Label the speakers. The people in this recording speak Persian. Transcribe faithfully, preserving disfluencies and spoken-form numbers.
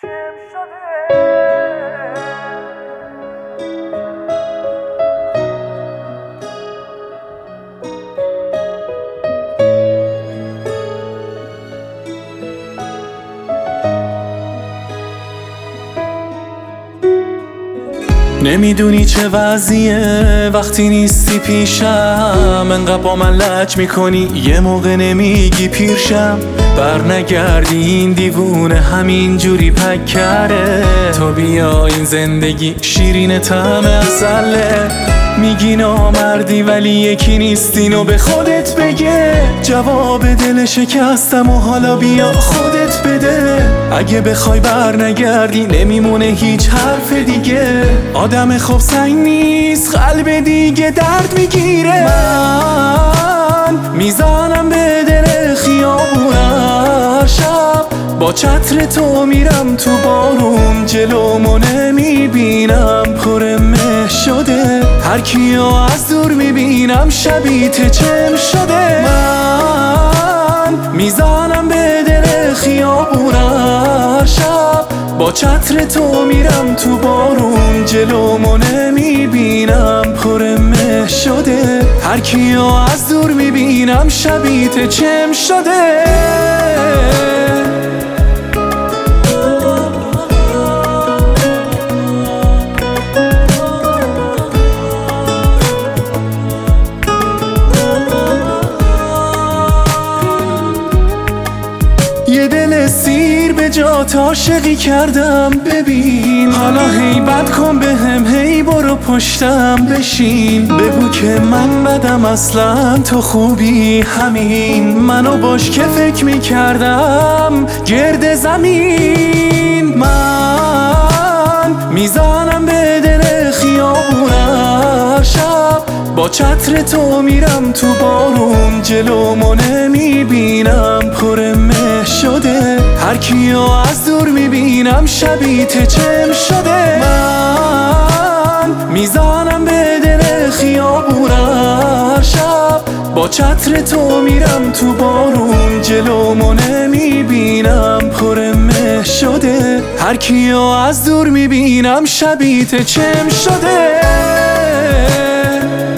Speaker 1: چم شده.
Speaker 2: نمیدونی چه وضعیه وقتی نیستی پیشم، انقدر با من لج میکنی یه موقع نمیگی پیرشم. بر نگردی این دیوونه همین جوری پک کرده. تو بیا این زندگی شیرین طعم عسله. میگی نامردی ولی یکی نیستین و به خودت بگه جواب دل شکستم و حالا بیا خودت بده. اگه بخوای بر نگردی نمیمونه هیچ حرف دیگه. آدم خوب سنگ نیست قلب دیگه درد میگیره. من میزنم به دل خیابون هر شب، با چتر تو میرم تو بارون جلومو نمیبینم پر مه شده. هر کیو از دور میبینم شبیت چم شده. من میزنم به دل خیابون هر شب، با چتر تو میرم تو بارون جلومو نمیبینم پر مه شده. هر کیو از دور میبینم شبیت چم شده. یه دل سیر به جات عاشقی کردم ببین. حالا هیبت کن به هم هی برو پشتم بشین. بگو که من بدم اصلا تو خوبی همین. منو باش که فکر میکردم گرد زمین. من میزنم به دل خیابون هر شب، با چتر تو میرم تو بارون جلومو نمیبینم پر مه شده. هر کیو از دور میبینم شبیت چم شده. من میزنم به دل خیابون هر شب، با چتر تو میرم تو بارون جلومو نمیبینم پر مه شده. هر کیو از دور میبینم شبیت چم شده.